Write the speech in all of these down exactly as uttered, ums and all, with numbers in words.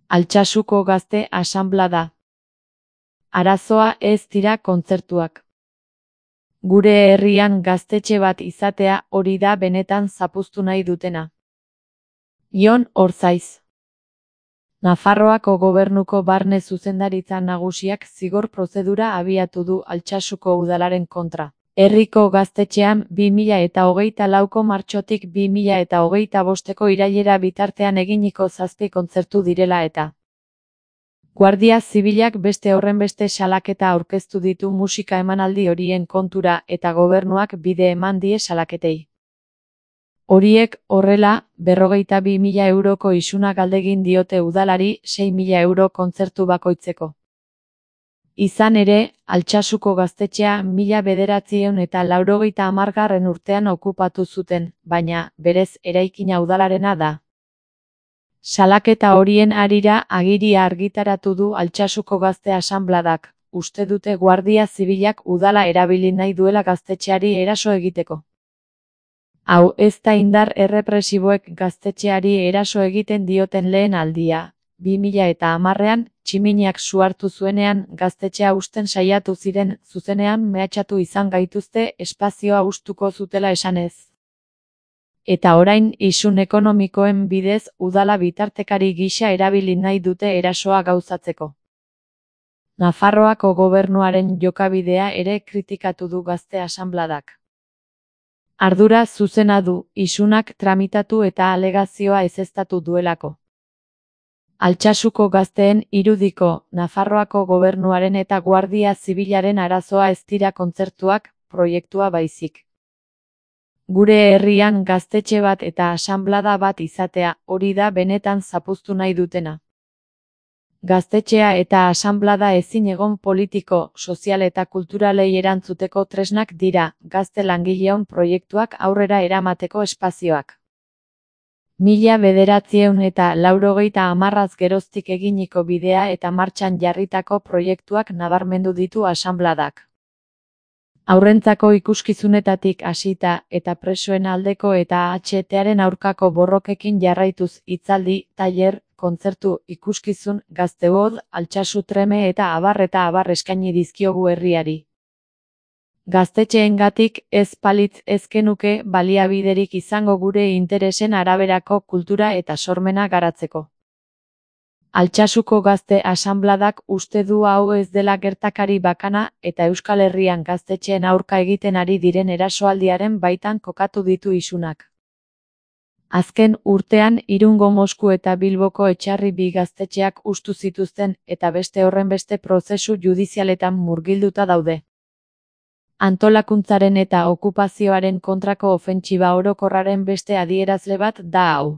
Altsasuko Gazte Asanblada. Arazoa ez dira kontzertuak. Gure herrian gaztetxe bat izatea hori da benetan zapuztu nahi dutena. Jon Orzaiz. Nafarroako Gobernuko Barne Zuzendaritza Nagusiak zigor prozedura abiatu du Altsasuko udalaren kontra. Herriko gaztetxean bi mila eta hogeita lauko martxotik bi mila eta hogeita bosteko irailera bitartean eginiko zazpi kontzertu direla eta. Guardia Zibilak beste horrenbeste salaketa aurkeztu ditu musika emanaldi horien kontura eta gobernuak bide eman die salaketei. Horiek horrela, berrogeita bi mila euroko isuna galdegin diote udalari sei mila euro kontzertu bakoitzeko. Izan ere, Altsasuko gaztetxea mila bederatziehun eta laurogeita hamargarren urtean okupatu zuten, baina, berez, eraikina udalarena da. Salaketa horien harira agiria argitaratu du Altsasuko Gazte Asanbladak, uste dute Guardia Zibilak udala erabili nahi duela gaztetxeari eraso egiteko. Hau ez da indar errepresiboek gaztetxeari eraso egiten dioten lehen aldia. bi mila eta hamarrean, tximiniak su hartu zuenean gaztetxea husten saiatu ziren zuzenean mehatxatu izan gaituzte espazioa hustuko zutela esanez. Eta orain isun ekonomikoen bidez udala bitartekari gisa erabili nahi dute erasoa gauzatzeko. Nafarroako gobernuaren jokabidea ere kritikatu du Gazte Asanbladak. Ardura zuzena du, isunak tramitatu eta alegazioa ezeztatu duelako. Altsasuko gazteen irudiko, Nafarroako gobernuaren eta Guardia Zibilaren arazoa ez dira kontzertuak, proiektua baizik. Gure herrian gaztetxe bat eta asanblada bat izatea, hori da benetan zapuztu nahi dutena. Gaztetxea eta asanblada ezin egon politiko, sozial eta kulturalei erantzuteko tresnak dira, gazte langileon proiektuak aurrera eramateko espazioak. Mila bederatziehun eta laurogeita hamarraz geroztik eginiko bidea eta martxan jarritako proiektuak nabarmendu ditu asanbladak. Haurrentzako ikuskizunetatik hasita eta presoen aldeko eta H T-aren aurkako borrokekin jarraituz hitzaldi, tailer, kontzertu, ikuskizun, gazteod, Altsasu treme eta abar eta abar eskaini dizkiogu herriari. Gaztetxeengatik ez palitz ez genuke baliabiderik izango gure interesen araberako kultura eta sormena garatzeko. Altsasuko Gazte Asanbladak uste du hau ez dela gertakari bakana eta Euskal Herrian gaztetxeen aurka egiten ari diren erasoaldiaren baitan kokatu ditu isunak. Azken urtean Irungo, Mosku eta Bilboko Etxarri bi gaztetxeak hustu zituzten eta beste horrenbeste prozesu judizialetan murgilduta daude. Antolakuntzaren eta okupazioaren kontrako ofentsiba orokorraren beste adierazle bat da hau.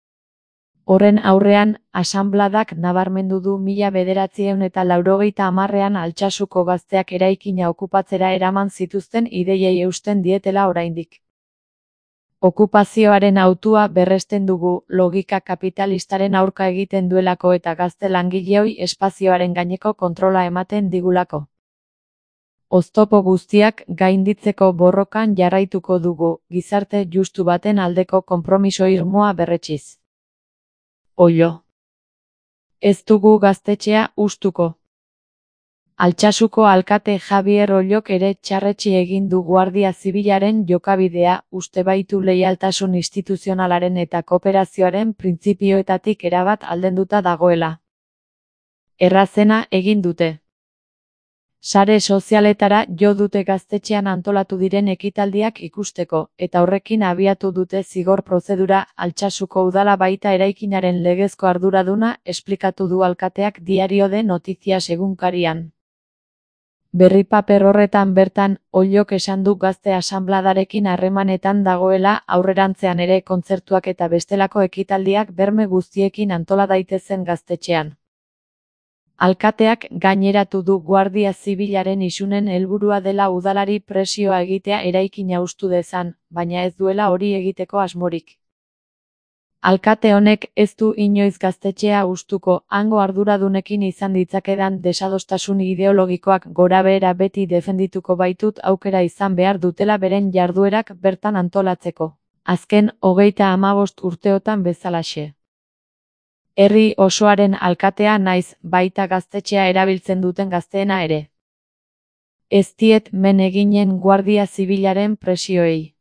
Horren aurrean, asanbladak nabarmendu du mila bederatziehun eta laurogeita hamarrean Altsasuko gazteak eraikina okupatzera eraman zituzten ideiei eusten dietela oraindik. Okupazioaren hautua berresten dugu, logika kapitalistaren aurka egiten duelako eta gazte langileoi espazioaren gaineko kontrola ematen digulako. Oztopo guztiak gainditzeko borrokan jarraituko dugu, gizarte justu baten aldeko konpromiso irmoa berretsiz. Oilo. Ez dugu gaztetxea hustuko. Altsasuko alkate Javier Ollok ere txarretsi egin du Guardia Zibilaren jokabidea, uste baitu leialtasun instituzionalaren eta kooperazioaren printzipioetatik erabat aldenduta dagoela. Errazena egin dute. Sare sozialetara jo dute gaztetxean antolatu diren ekitaldiak ikusteko, eta horrekin abiatu dute zigor prozedura. Altsasuko udala baita eraikinaren legezko arduraduna, esplikatu du alkateak Diario de Noticias egunkarian. Berri paper horretan bertan, Ollok esan du Gazte Asanbladarekin harremanetan dagoela aurrerantzean ere kontzertuak eta bestelako ekitaldiak berme guztiekin antola daitezen gaztetxean. Alkateak gaineratu du Guardia Zibilaren isunen helburua dela udalari presioa egitea eraikina hustu dezan, baina ez duela hori egiteko asmorik. Alkate honek ez du inoiz gaztetxea hustuko, hango arduradunekin izan ditzakedan desadostasun ideologikoak gorabehera beti defendituko baitut aukera izan behar dutela beren jarduerak bertan antolatzeko. Azken hogeita hamabost urteotan bezalaxe. Herri osoaren alkatea naiz, baita gaztetxea erabiltzen duten gazteena ere. Ez diet men eginen Guardia Zibilaren presioei.